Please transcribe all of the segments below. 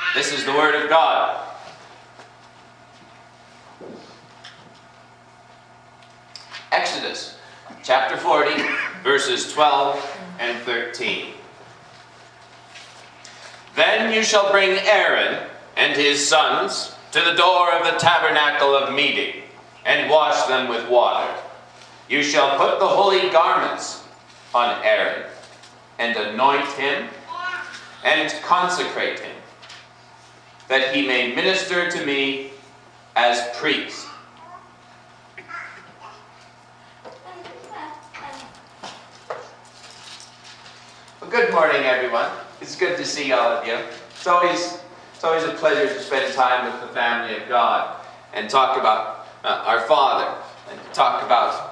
This is the word of God. Exodus chapter 40, verses 12 and 13. Then you shall bring Aaron and his sons to the door of the tabernacle of meeting, and wash them with water. You shall put the holy garments on Aaron, and anoint him, and consecrate him, that he may minister to me as priest. Well, good morning, everyone. It's good to see all of you. It's always a pleasure to spend time with the family of God and talk about our Father and talk about.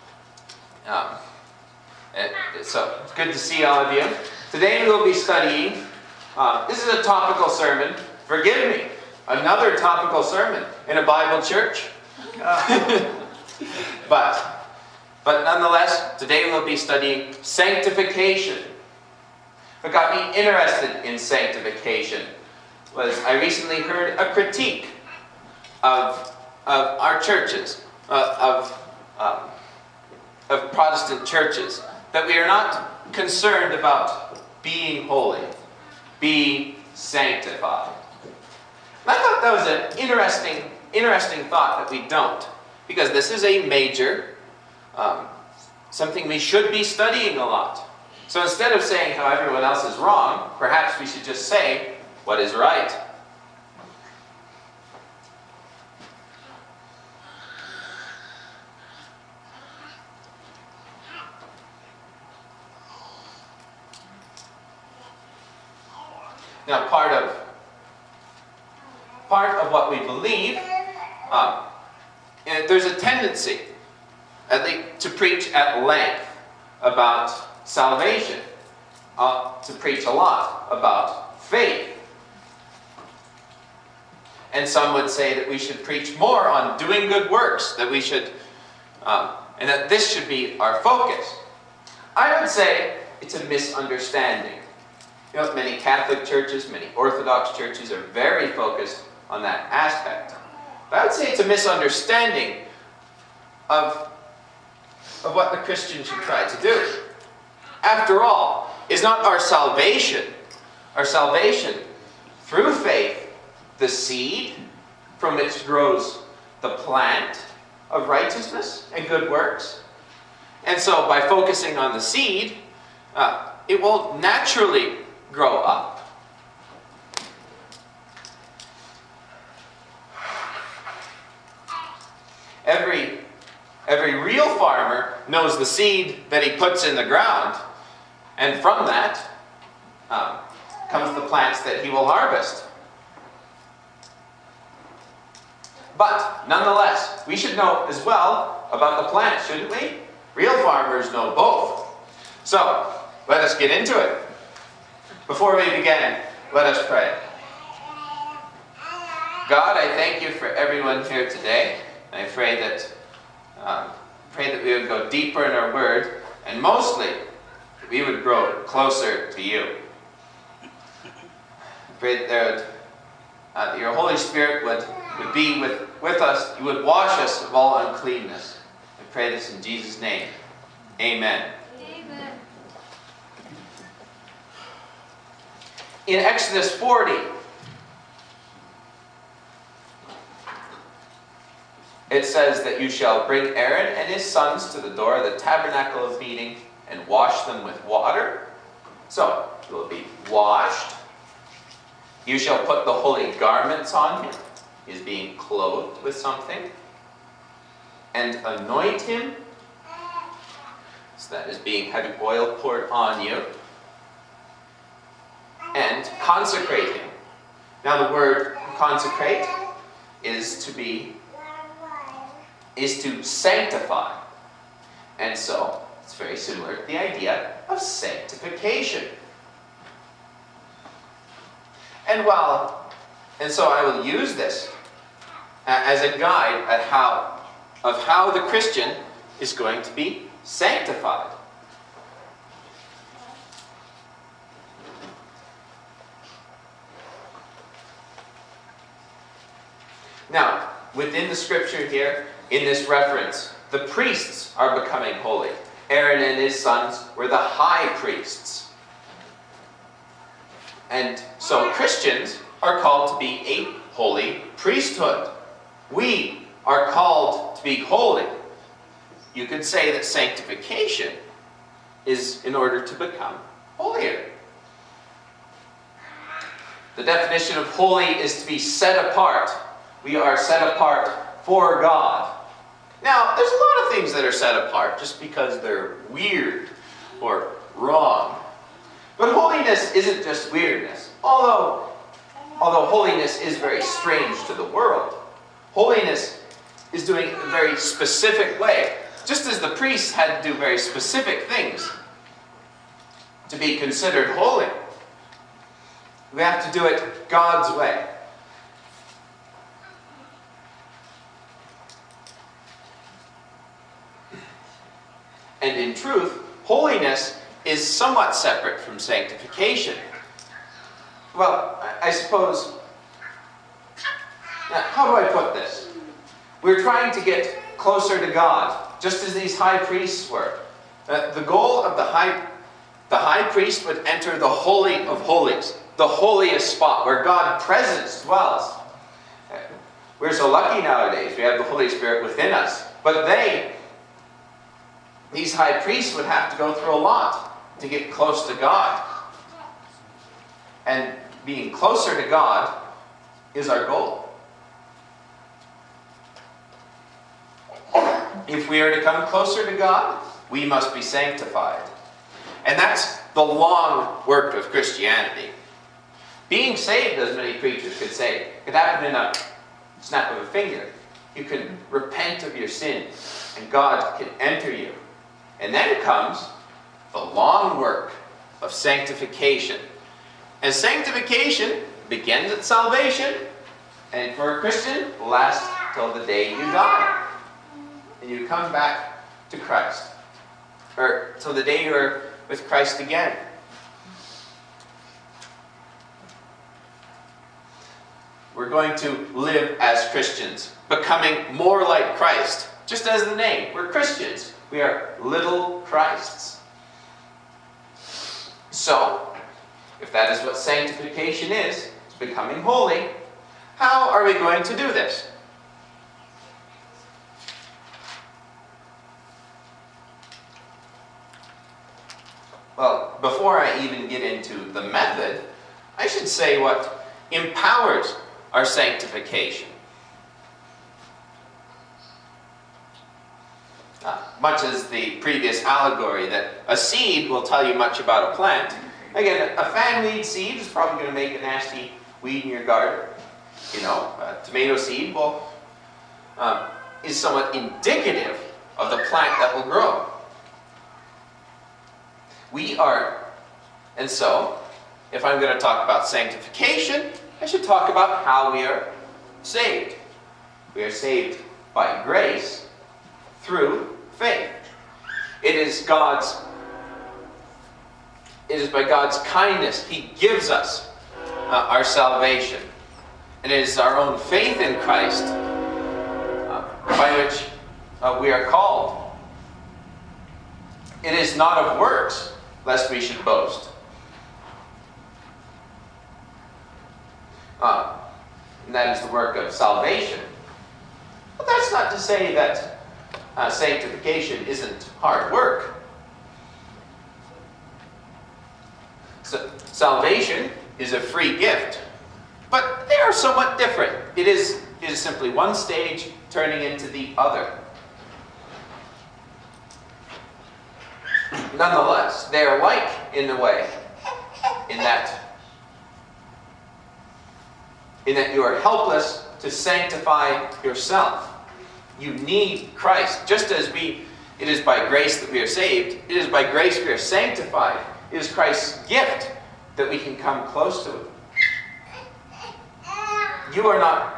So it's good to see all of you. Today we'll be studying. This is a topical sermon. Forgive me, another topical sermon in a Bible church. But nonetheless, today we'll be studying sanctification. What got me interested in sanctification was I recently heard a critique of our churches, of Protestant churches, that we are not concerned about being holy, being sanctified. And I thought that was an interesting thought that we don't, because this is a major, something we should be studying a lot. So instead of saying how everyone else is wrong, perhaps we should just say what is right. Now, part of what we believe, there's a tendency, at least, to preach at length about salvation, to preach a lot about faith. And some would say that we should preach more on doing good works, that we should, and that this should be our focus. I would say it's a misunderstanding. You know, many Catholic churches, many Orthodox churches are very focused on that aspect. But I would say it's a misunderstanding of what the Christian should try to do. After all, is not our salvation through faith, the seed from which grows the plant of righteousness and good works? And so by focusing on the seed, it will naturally grow up. Every real farmer knows the seed that he puts in the ground, and from that comes the plants that he will harvest. But nonetheless, we should know as well about the plants, shouldn't we? Real farmers know both. So let us get into it. Before we begin, let us pray. God, I thank you for everyone here today. I pray that we would go deeper in our word, and mostly that we would grow closer to you. I pray that your Holy Spirit would be with us. You would wash us of all uncleanness. I pray this in Jesus' name. Amen. Amen. In Exodus 40, it says that you shall bring Aaron and his sons to the door of the tabernacle of meeting and wash them with water. So, you will be washed. You shall put the holy garments on him. He is being clothed with something. And anoint him. So that is having oil poured on you. And consecrate him. Now the word consecrate is to sanctify. And so, it's very similar to the idea of sanctification. And so I will use this as a guide of how the Christian is going to be sanctified. Now, within the scripture here, in this reference, the priests are becoming holy. Aaron and his sons were the high priests. And so Christians are called to be a holy priesthood. We are called to be holy. You could say that sanctification is in order to become holier. The definition of holy is to be set apart. We are set apart for God. Now, there's a lot of things that are set apart just because they're weird or wrong. But holiness isn't just weirdness. Although holiness is very strange to the world, holiness is doing it in a very specific way. Just as the priests had to do very specific things to be considered holy, we have to do it God's way. And in truth, holiness is somewhat separate from sanctification. Well, I suppose, now, how do I put this? We're trying to get closer to God, just as these high priests were. The goal of the high priest would enter the Holy of Holies, the holiest spot where God's presence dwells. We're so lucky nowadays, we have the Holy Spirit within us. But these high priests would have to go through a lot to get close to God. And being closer to God is our goal. If we are to come closer to God, we must be sanctified. And that's the long work of Christianity. Being saved, as many preachers could say, could happen in a snap of a finger. You can repent of your sin, and God can enter you. And then comes the long work of sanctification. And sanctification begins at salvation, and for a Christian, lasts till the day you die. And you come back to Christ. Or till the day you're with Christ again. We're going to live as Christians, becoming more like Christ. Just as the name, we're Christians. We are little Christs. So, if that is what sanctification is, becoming holy, how are we going to do this? Well, before I even get into the method, I should say what empowers our sanctification. Much as the previous allegory that a seed will tell you much about a plant. Again, a fan weed seed is probably going to make a nasty weed in your garden. You know, a tomato seed is somewhat indicative of the plant that will grow. And so, if I'm going to talk about sanctification, I should talk about how we are saved. We are saved by grace through faith. It is by God's kindness He gives us our salvation. And it is our own faith in Christ by which we are called. It is not of works, lest we should boast. And that is the work of salvation. But that's not to say that sanctification isn't hard work. So, salvation is a free gift, but they are somewhat different. It is simply one stage turning into the other. Nonetheless, they are like in a way, in that you are helpless to sanctify yourself. You need Christ. Just as it is by grace that we are saved, it is by grace we are sanctified. It is Christ's gift that we can come close to Him. You are not.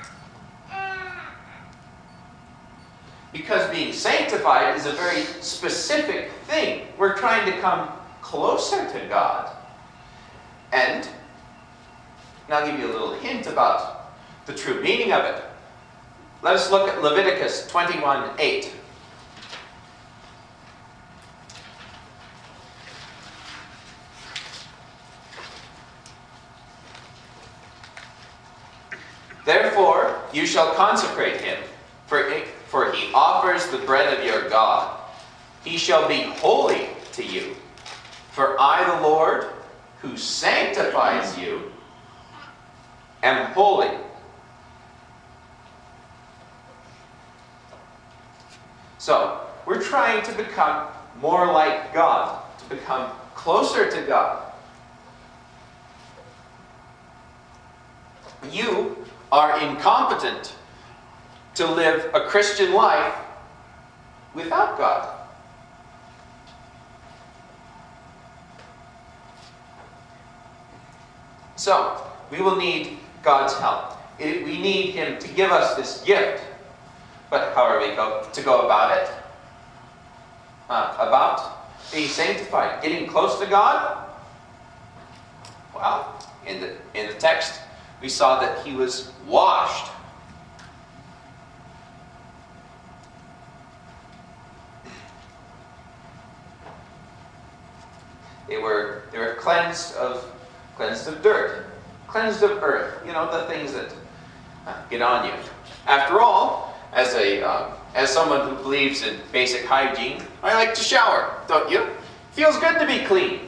Because being sanctified is a very specific thing. We're trying to come closer to God. And I'll give you a little hint about the true meaning of it. Let us look at Leviticus 21:8. Therefore you shall consecrate him, for he offers the bread of your God. He shall be holy to you. For I, the Lord, who sanctifies you, am holy. So, we're trying to become more like God, to become closer to God. You are incompetent to live a Christian life without God. So, we will need God's help. We need Him to give us this gift. But how are we to go about it? About being sanctified, getting close to God? Well, in the text, we saw that He was washed. They were cleansed of dirt, cleansed of earth. You know, the things that get on you. After all, as someone who believes in basic hygiene, I like to shower, don't you? Feels good to be clean.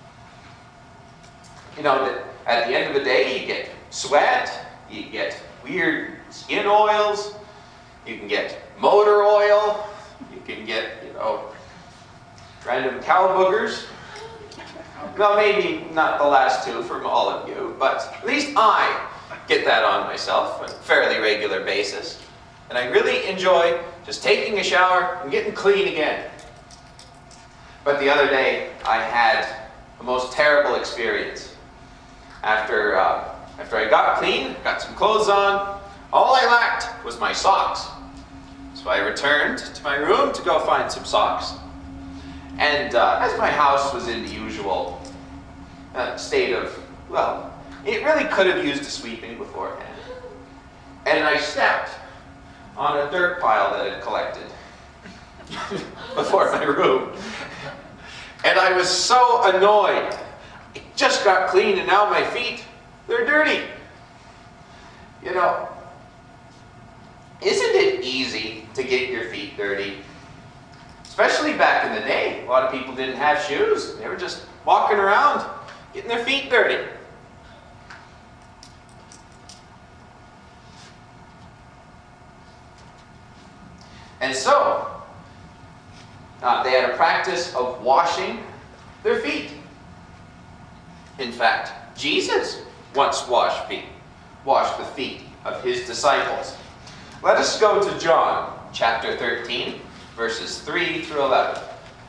You know that at the end of the day, you get sweat, you get weird skin oils, you can get motor oil, you can get, random cow boogers. Well, maybe not the last two from all of you, but at least I get that on myself on a fairly regular basis. And I really enjoy just taking a shower and getting clean again. But the other day, I had the most terrible experience. After I got clean, got some clothes on, all I lacked was my socks. So I returned to my room to go find some socks. And as my house was in the usual state of, well, it really could have used a sweeping beforehand. And I stepped on a dirt pile that had collected before my room. And I was so annoyed. It just got clean and now my feet, they're dirty. You know, isn't it easy to get your feet dirty? Especially back in the day. A lot of people didn't have shoes. They were just walking around, getting their feet dirty. And so, they had a practice of washing their feet. In fact, Jesus once washed the feet of His disciples. Let us go to John chapter 13, verses 3 through 11.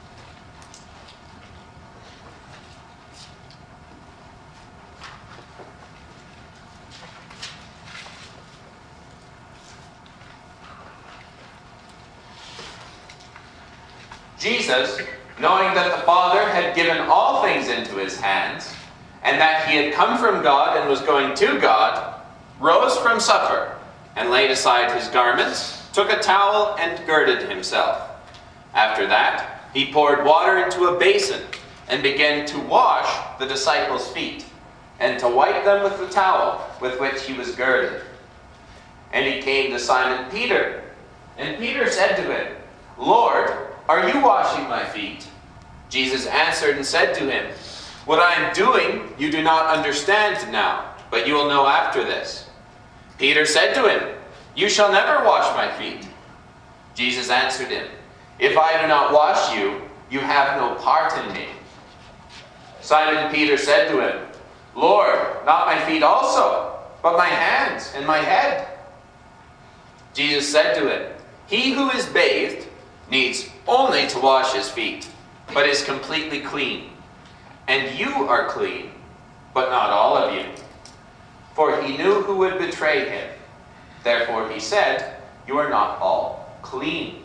Jesus, knowing that the Father had given all things into His hands, and that He had come from God and was going to God, rose from supper, and laid aside His garments, took a towel, and girded Himself. After that, He poured water into a basin, and began to wash the disciples' feet, and to wipe them with the towel with which He was girded. And He came to Simon Peter, and Peter said to Him, "Lord, are you washing my feet?" Jesus answered and said to him, "What I am doing you do not understand now, but you will know after this." Peter said to him, "You shall never wash my feet." Jesus answered him, "If I do not wash you, you have no part in me." Simon Peter said to him, "Lord, not my feet also, but my hands and my head." Jesus said to him, "He who is bathed needs only to wash his feet, but is completely clean. And you are clean, but not all of you." For He knew who would betray Him. Therefore He said, "You are not all clean."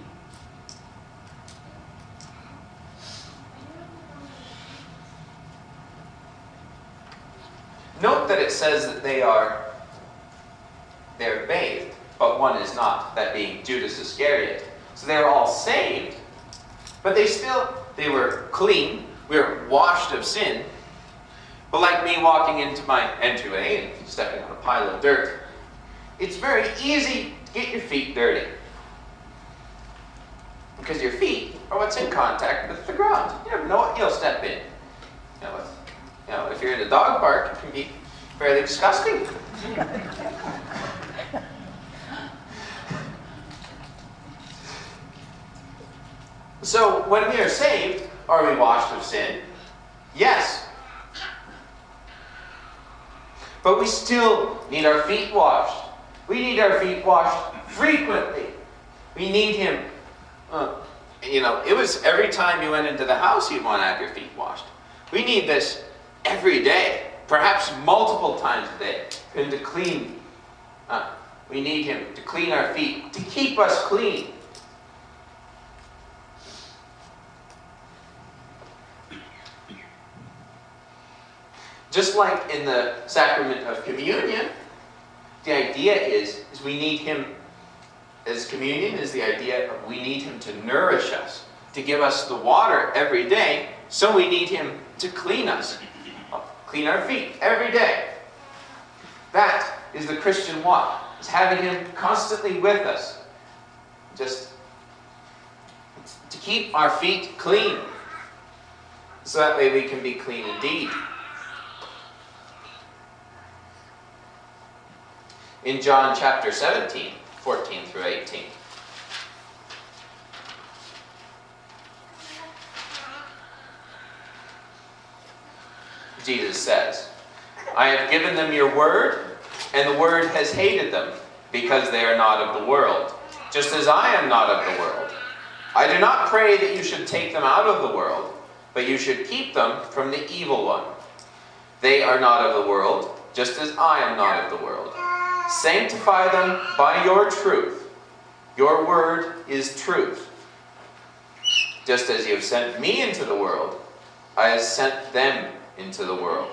Note that it says that they're bathed, but one is not, that being Judas Iscariot. So they were all saved, but they were clean. We were washed of sin. But like me walking into my entryway and stepping on a pile of dirt, it's very easy to get your feet dirty. Because your feet are what's in contact with the ground. You never know what you'll step in. If you're in a dog park, it can be fairly disgusting. So when we are saved, are we washed of sin? Yes. But we still need our feet washed. We need our feet washed frequently. We need Him. It was every time you went into the house you'd want to have your feet washed. We need this every day, perhaps multiple times a day, and to clean. We need Him to clean our feet, to keep us clean. Just like in the sacrament of communion, the idea is we need Him, as communion is the idea of we need Him to nourish us, to give us the water every day, so we need Him to clean us, clean our feet every day. That is the Christian walk, is having Him constantly with us, just to keep our feet clean, so that way we can be clean indeed. In John chapter 17, 14 through 18. Jesus says, I have given them your word, and the word has hated them, because they are not of the world, just as I am not of the world. I do not pray that you should take them out of the world, but you should keep them from the evil one. They are not of the world, just as I am not of the world. Sanctify them by your truth. Your word is truth. Just as you have sent me into the world, I have sent them into the world.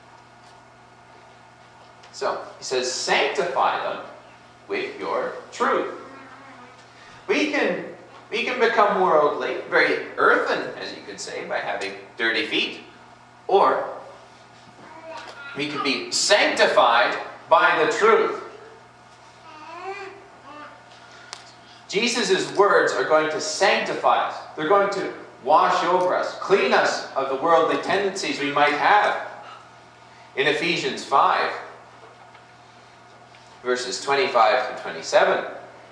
So, he says, sanctify them with your truth. We can become worldly, very earthen, as you could say, by having dirty feet. Or, we can be sanctified by the truth. Jesus' words are going to sanctify us. They're going to wash over us, clean us of the worldly tendencies we might have. In Ephesians 5, verses 25 to 27.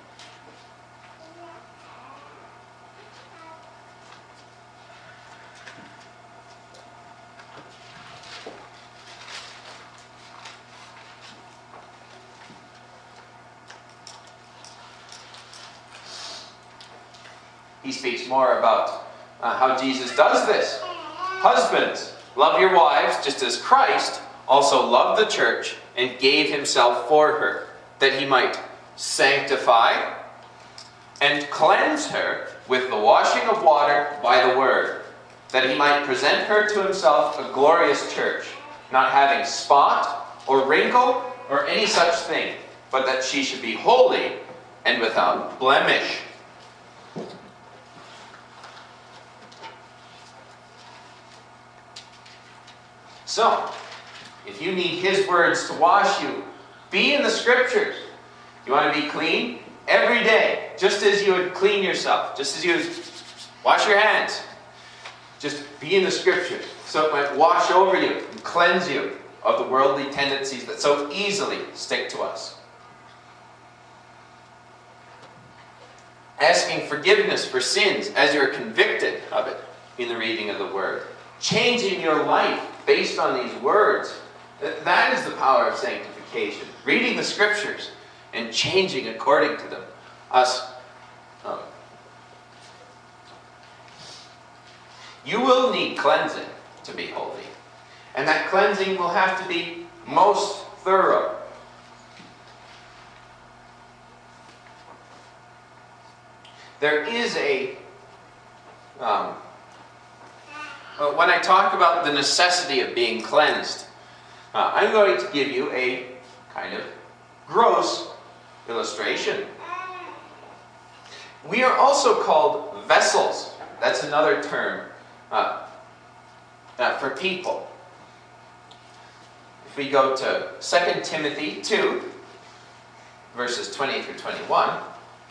He speaks more about how Jesus does this. Husbands, love your wives just as Christ also loved the church and gave himself for her, that he might sanctify and cleanse her with the washing of water by the word, that he might present her to himself a glorious church, not having spot or wrinkle or any such thing, but that she should be holy and without blemish. So, if you need his words to wash you, be in the scriptures. You want to be clean? Every day, just as you would clean yourself, just as you would wash your hands. Just be in the scriptures, so it might wash over you and cleanse you of the worldly tendencies that so easily stick to us. Asking forgiveness for sins as you're convicted of it in the reading of the word. Changing your life based on these words. That is the power of sanctification. Reading the scriptures and changing according to them. You will need cleansing to be holy. And that cleansing will have to be most thorough. There is when I talk about the necessity of being cleansed, I'm going to give you a kind of gross illustration. We are also called vessels. That's another term for people. If we go to 2 Timothy 2, verses 20 through 21,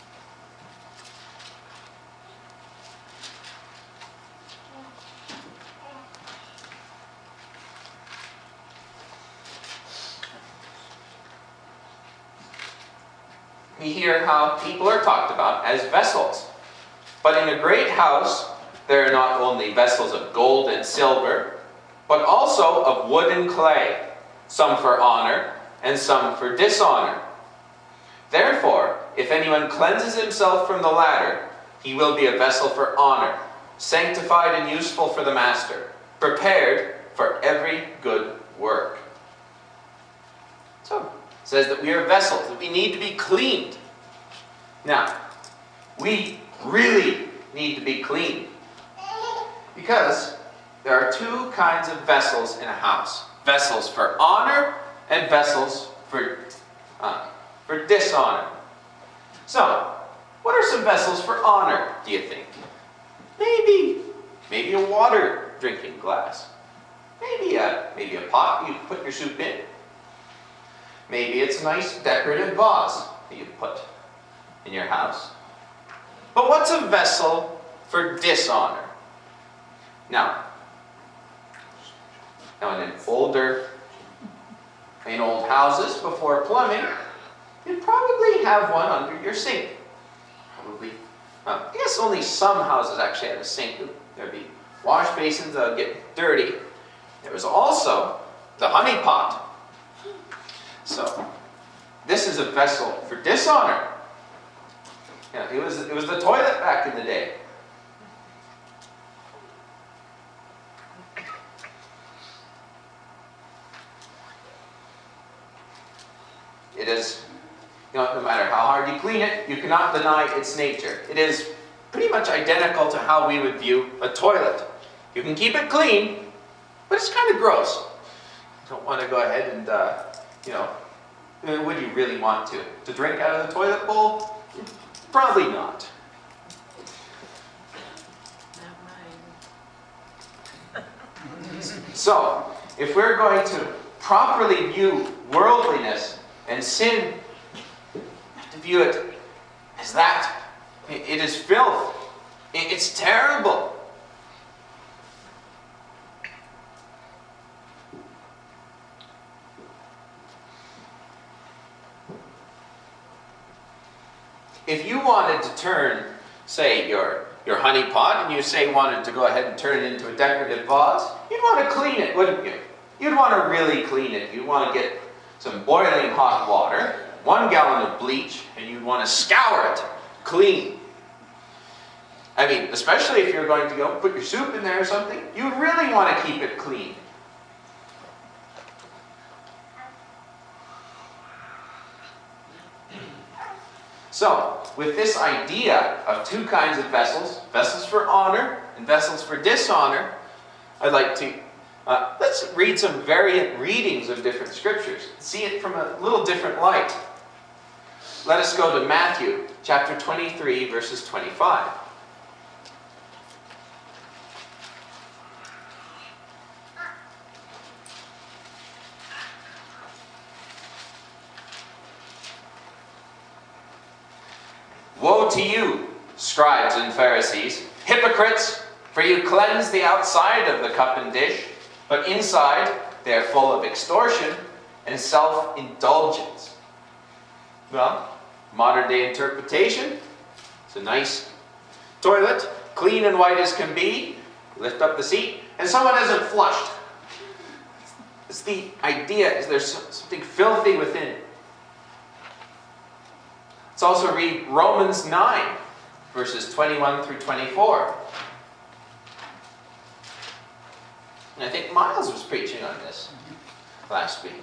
we hear how people are talked about as vessels. But in a great house, there are not only vessels of gold and silver, but also of wood and clay, some for honor and some for dishonor. Therefore, if anyone cleanses himself from the latter, he will be a vessel for honor, sanctified and useful for the master, prepared for every good work. So, it says that we are vessels, that we need to be cleaned. Now, we really need to be cleaned, because there are two kinds of vessels in a house. Vessels for honor and vessels for dishonor. So, what are some vessels for honor, do you think? Maybe a water drinking glass. Maybe a pot you put your soup in. Maybe it's a nice decorative vase that you put in your house. But what's a vessel for dishonor? Now in old houses before plumbing, you'd probably have one under your sink. Probably. I guess only some houses actually had a sink. There'd be wash basins that would get dirty. There was also the honey pot. So, this is a vessel for dishonor. Yeah, it was the toilet back in the day. It is, no matter how hard you clean it, you cannot deny its nature. It is pretty much identical to how we would view a toilet. You can keep it clean, but it's kind of gross. You don't want to go ahead and, would you really want to drink out of the toilet bowl? Probably not. So, if we're going to properly view worldliness and sin, to view it as that, it is filth. It's terrible. If you wanted to turn, say, your honey pot, and you wanted to go ahead and turn it into a decorative vase, you'd want to clean it, wouldn't you? You'd want to really clean it. You'd want to get some boiling hot water, 1 gallon of bleach, and you'd want to scour it clean. I mean, especially if you're going to go put your soup in there or something, you really want to keep it clean. So, with this idea of two kinds of vessels, vessels for honor and vessels for dishonor, I'd like to, let's read some variant readings of different scriptures. See it from a little different light. Let us go to Matthew chapter 23, verses 25. Woe to you, scribes and Pharisees, hypocrites, for you cleanse the outside of the cup and dish, but inside they are full of extortion and self-indulgence. Well, modern day interpretation, it's a nice toilet, clean and white as can be, lift up the seat, and someone hasn't flushed. It's the idea, is there's something filthy within. Let's also read Romans 9, verses 21 through 24. And I think Miles was preaching on this last week.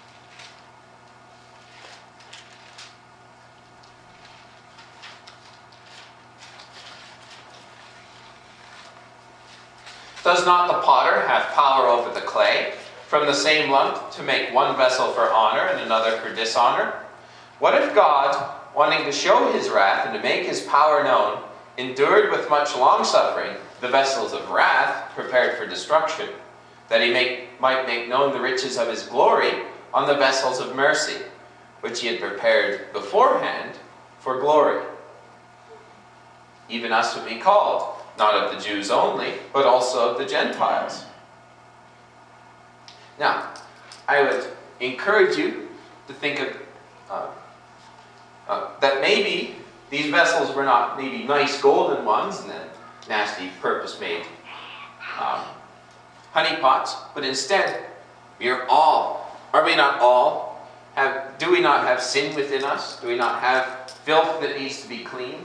Does not the potter have power over the clay, from the same lump to make one vessel for honor and another for dishonor? What if God, wanting to show his wrath and to make his power known, endured with much long-suffering the vessels of wrath prepared for destruction, that he might make known the riches of his glory on the vessels of mercy, which he had prepared beforehand for glory? Even us would be called, not of the Jews only, but also of the Gentiles. Now, I would encourage you to think of that maybe these vessels were not maybe nice golden ones and then nasty purpose-made honey pots, but instead we are all, are we not all, do we not have sin within us? Do we not have filth that needs to be cleaned?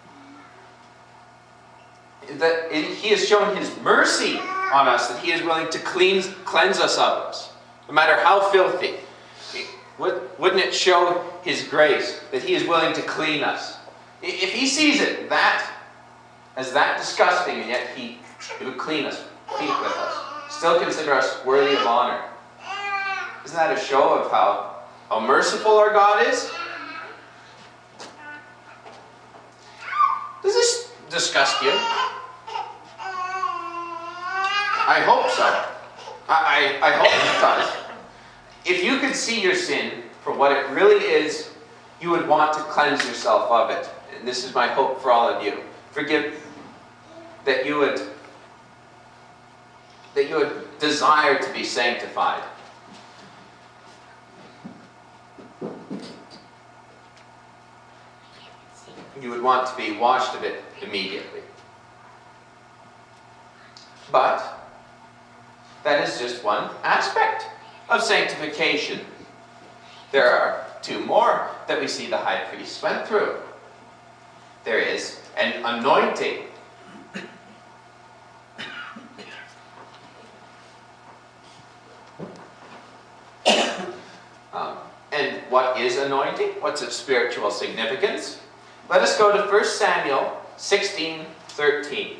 That he has shown his mercy on us, that he is willing to cleanse us of us, no matter how filthy. Wouldn't it show his grace that he is willing to clean us? If he sees it as that disgusting, and yet he would clean us, feed with us, still consider us worthy of honor. Isn't that a show of how merciful our God is? Does this disgust you? I hope so. I hope it does. If you could see your sin for what it really is, you would want to cleanse yourself of it. And this is my hope for all of you. That you would desire to be sanctified. You would want to be washed of it immediately. But that is just one aspect of sanctification. There are two more that we see the high priest went through. There is an anointing. And what is anointing? What's its spiritual significance? Let us go to 1 Samuel 16:13.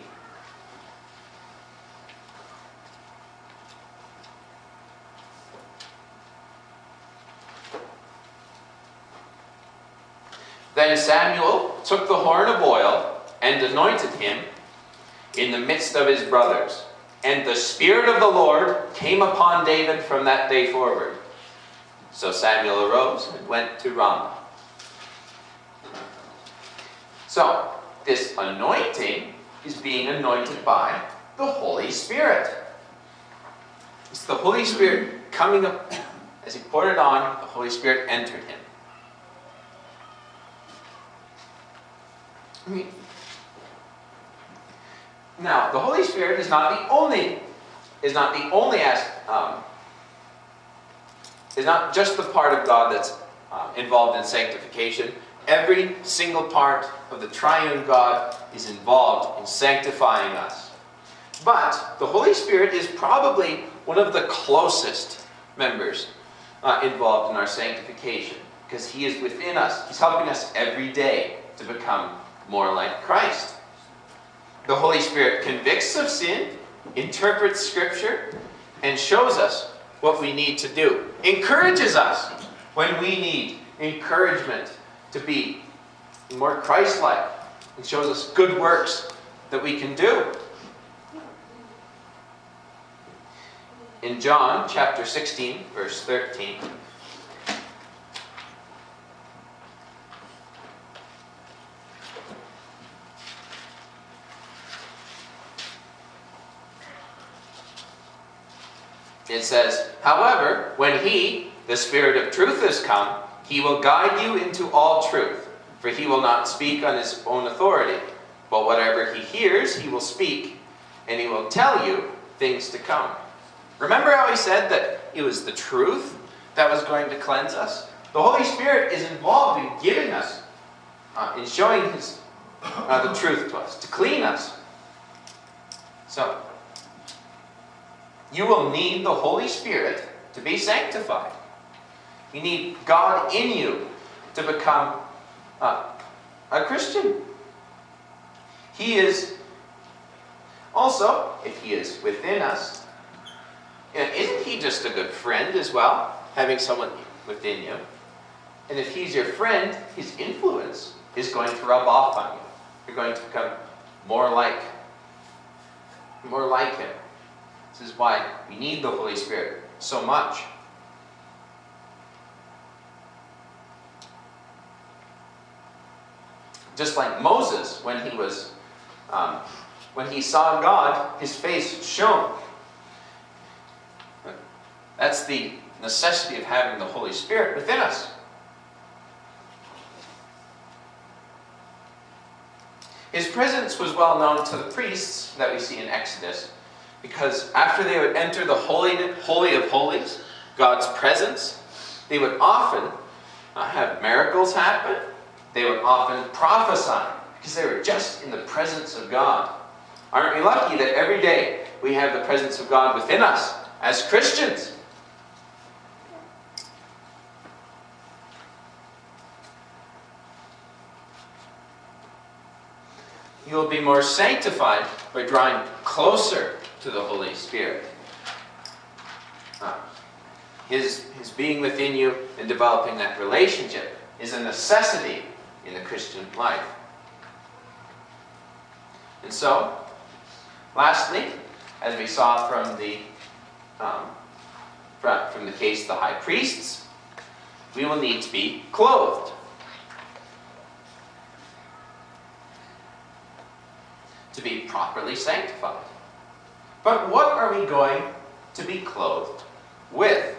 Then Samuel took the horn of oil and anointed him in the midst of his brothers. And the Spirit of the Lord came upon David from that day forward. So Samuel arose and went to Ramah. So, this anointing is being anointed by the Holy Spirit. It's the Holy Spirit coming up. As he poured it on, the Holy Spirit entered him. Now, the Holy Spirit is not just the part of God that's involved in sanctification. Every single part of the triune God is involved in sanctifying us. But the Holy Spirit is probably one of the closest members involved in our sanctification, because he is within us. He's helping us every day to become more like Christ. The Holy Spirit convicts of sin, interprets Scripture, and shows us what we need to do. Encourages us when we need encouragement to be more Christ-like, and shows us good works that we can do. In John chapter 16, verse 13, it says, "However, when he, the Spirit of truth, is come, he will guide you into all truth. For he will not speak on his own authority, but whatever he hears, he will speak, and he will tell you things to come." Remember how he said that it was the truth that was going to cleanse us? The Holy Spirit is involved in giving us, in showing the truth to us, to clean us. So, you will need the Holy Spirit to be sanctified. You need God in you to become a Christian. He is also, if he is within us, isn't he just a good friend as well, having someone within you? And if he's your friend, his influence is going to rub off on you. You're going to become more like him. This is why we need the Holy Spirit so much. Just like Moses, when he saw God, his face shone. That's the necessity of having the Holy Spirit within us. His presence was well known to the priests that we see in Exodus, because after they would enter the Holy of Holies, God's presence, they would often have miracles happen. They would often prophesy, because they were just in the presence of God. Aren't we lucky that every day we have the presence of God within us as Christians? You will be more sanctified by drawing closer to the Holy Spirit. His being within you and developing that relationship is a necessity in the Christian life. And so, lastly, as we saw from the case of the high priests, we will need to be clothed. To be properly sanctified. But what are we going to be clothed with?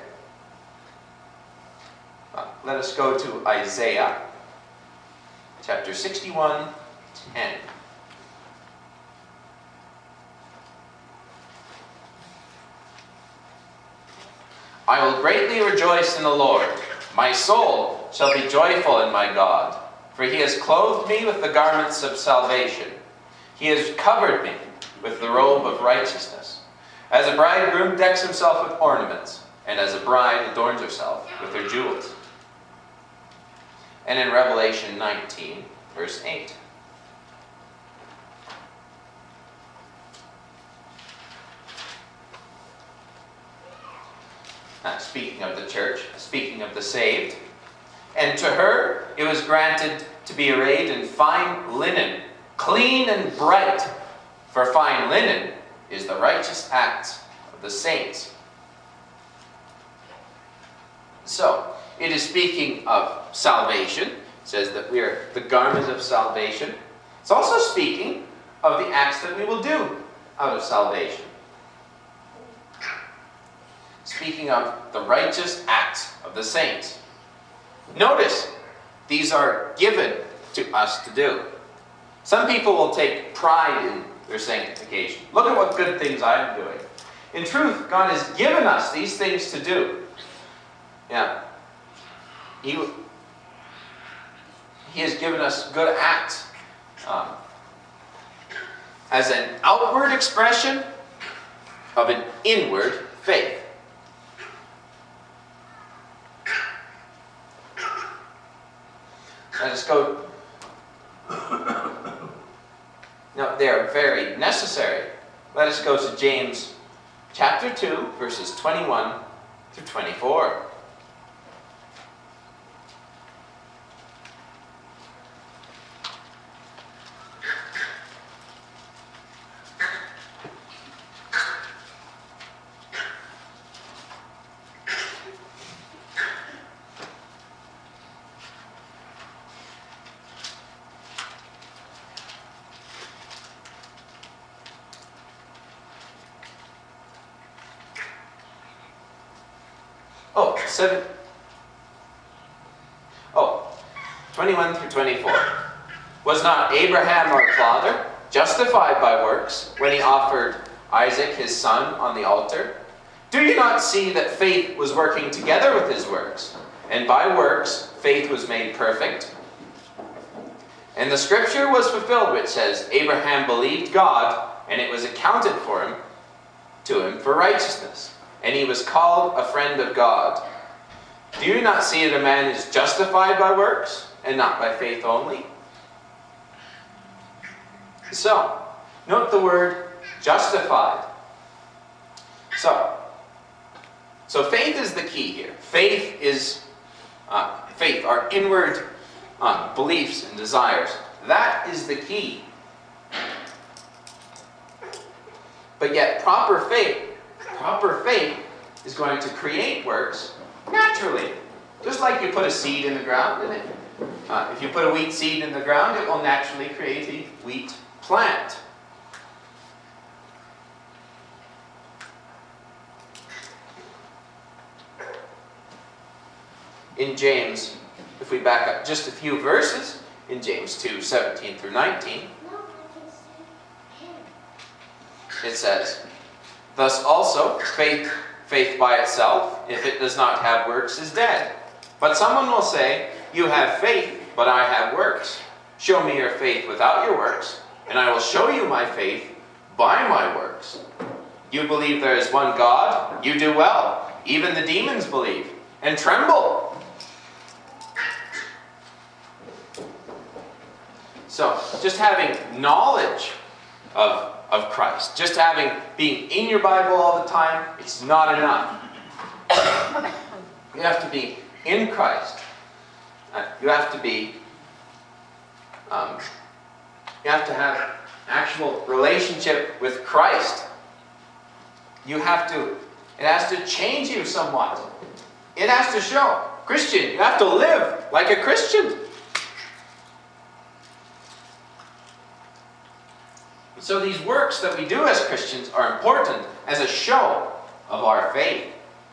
Let us go to Isaiah chapter 61:10. I will greatly rejoice in the Lord. My soul shall be joyful in my God, for he has clothed me with the garments of salvation. He has covered me with the robe of righteousness. As a bridegroom decks himself with ornaments, and as a bride adorns herself with her jewels. And in Revelation 19, verse 8. Speaking of the church, speaking of the saved. And to her it was granted to be arrayed in fine linen, clean and bright, for fine linen is the righteous acts of the saints. So, it is speaking of salvation. It says that we are the garment of salvation. It's also speaking of the acts that we will do out of salvation. Speaking of the righteous acts of the saints. Notice, these are given to us to do. Some people will take pride in their sanctification. Look at what good things I'm doing. In truth, God has given us these things to do. Yeah. He has given us good acts as an outward expression of an inward faith. Let us go. No, they are very necessary. Let us go to James chapter 2, verses 21 through 24. Oh, 21 through 24. Was not Abraham our father justified by works when he offered Isaac his son on the altar? Do you not see that faith was working together with his works? And by works, faith was made perfect? And the scripture was fulfilled which says, Abraham believed God, and it was accounted to him for righteousness. And he was called a friend of God. Do you not see that a man is justified by works, and not by faith only? So, note the word justified. So faith is the key here. Faith is faith, our inward beliefs and desires. That is the key. But yet proper faith is going to create works naturally. Just like you put a seed in the ground, and if you put a wheat seed in the ground, it will naturally create a wheat plant. In James, if we back up just a few verses, in James 2:17 through 19, it says, "Thus also, faith by itself, if it does not have works, is dead. But someone will say, 'You have faith, but I have works. Show me your faith without your works, and I will show you my faith by my works. You believe there is one God? You do well. Even the demons believe and tremble.'" So, just having knowledge of Christ, just being in your Bible all the time, it's not enough. You have to be in Christ. You have to be. You have to have actual relationship with Christ. It has to change you somewhat. It has to show. Christian, you have to live like a Christian. So these works that we do as Christians are important as a show of our faith.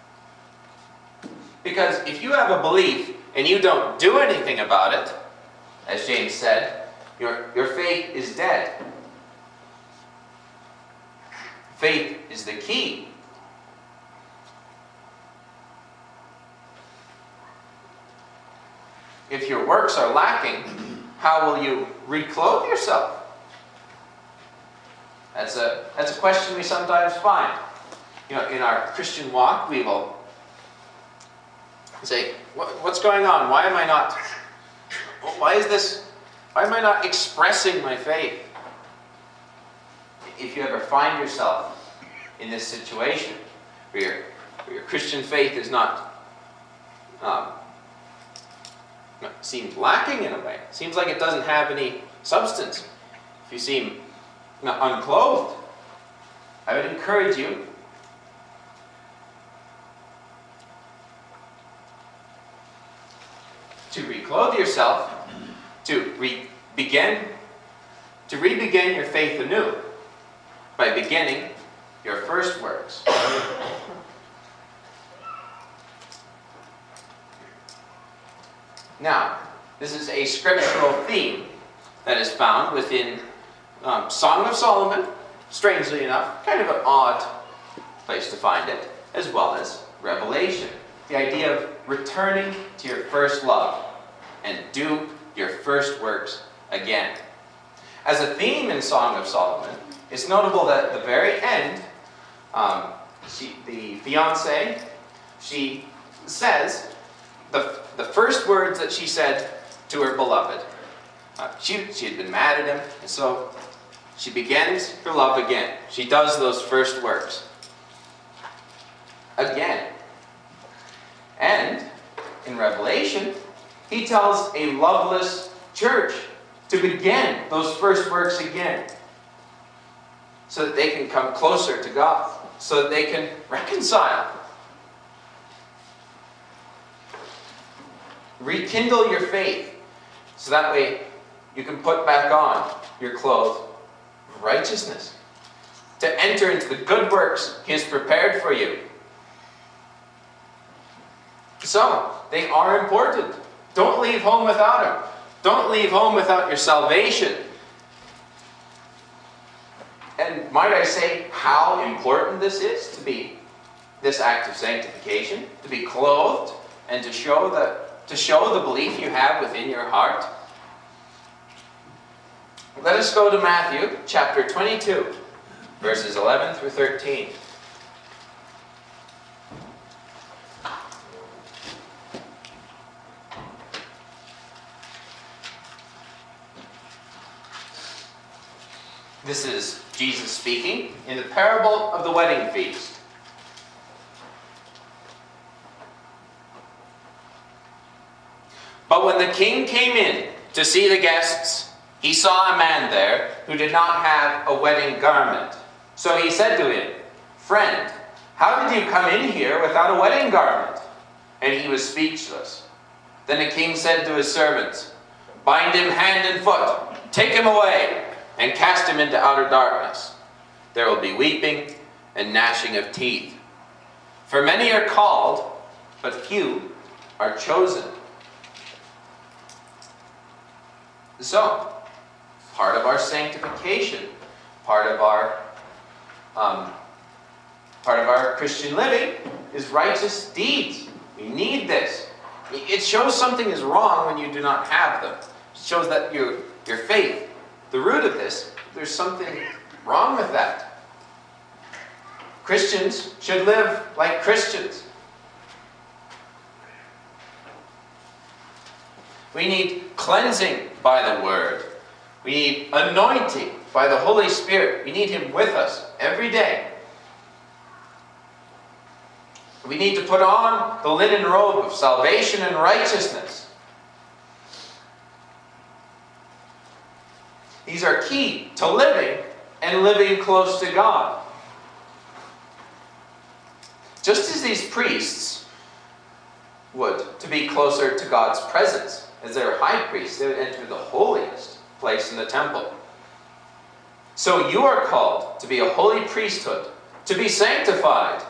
Because if you have a belief and you don't do anything about it, as James said, your faith is dead. Faith is the key. If your works are lacking, how will you reclothe yourself? That's a question we sometimes find. In our Christian walk, we will say, "What's going on? Why am I not expressing my faith?" If you ever find yourself in this situation where your Christian faith is seems lacking in a way, seems like it doesn't have any substance, if you seem unclothed, I would encourage you to reclothe yourself, to re-begin your faith anew by beginning your first works. Now, this is a scriptural theme that is found within Song of Solomon, strangely enough, kind of an odd place to find it, as well as Revelation. The idea of returning to your first love and do your first works again. As a theme in Song of Solomon, it's notable that at the very end, the fiancée, she says the first words that she said to her beloved. She had been mad at him, and so she begins her love again. She does those first works again. And in Revelation, he tells a loveless church to begin those first works again, so that they can come closer to God, so that they can reconcile. Rekindle your faith, so that way you can put back on your clothes of righteousness, to enter into the good works He has prepared for you. So, they are important. Don't leave home without them. Don't leave home without your salvation. And might I say how important this is, to be this act of sanctification, to be clothed and to show the belief you have within your heart. Let us go to Matthew chapter 22, verses 11 through 13. This is Jesus speaking in the parable of the wedding feast. But when the king came in to see the guests, he saw a man there who did not have a wedding garment. So he said to him, "Friend, how did you come in here without a wedding garment?" And he was speechless. Then the king said to his servants, "Bind him hand and foot, take him away, and cast him into outer darkness. There will be weeping and gnashing of teeth. For many are called, but few are chosen." So, part of our sanctification, part of our Christian living is righteous deeds. We need this. It shows something is wrong when you do not have them. It shows that your faith, the root of this, there's something wrong with that. Christians should live like Christians. We need cleansing by the Word. We need anointing by the Holy Spirit. We need Him with us every day. We need to put on the linen robe of salvation and righteousness. These are key to living and living close to God. Just as these priests would, to be closer to God's presence. As their high priests, they would enter the holiest place in the temple. So you are called to be a holy priesthood, to be sanctified.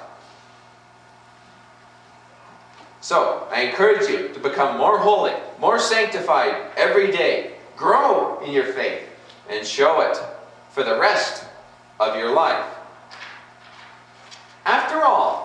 So I encourage you to become more holy, more sanctified every day. Grow in your faith and show it for the rest of your life. After all,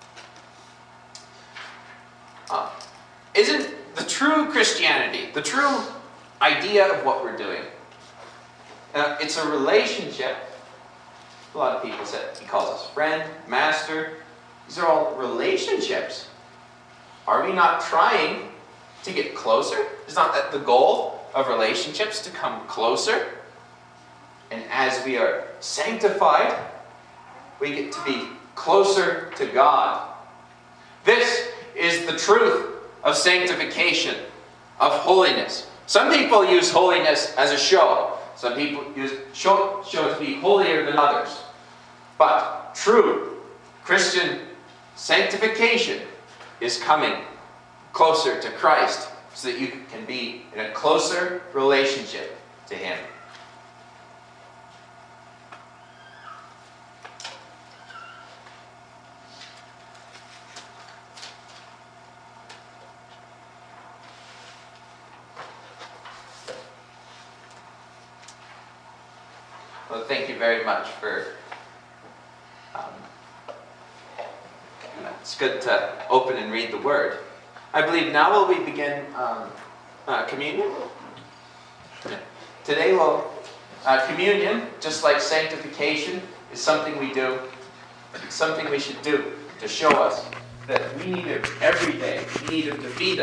isn't the true Christianity, the true idea of what we're doing, it's a relationship. A lot of people say, he calls us friend, master. These are all relationships. Are we not trying to get closer? Is not that the goal of relationships, to come closer? And as we are sanctified, we get to be closer to God. This is the truth of sanctification, of holiness. Some people use holiness as a show. Some people use show to be holier than others. But true Christian sanctification is coming closer to Christ so that you can be in a closer relationship to Him. Well, thank you very much for... it's good to open and read the Word. I believe now will we begin communion. Today we'll... communion, just like sanctification, is something we do. It's something we should do to show us that we need Him every day. We need Him to feed us.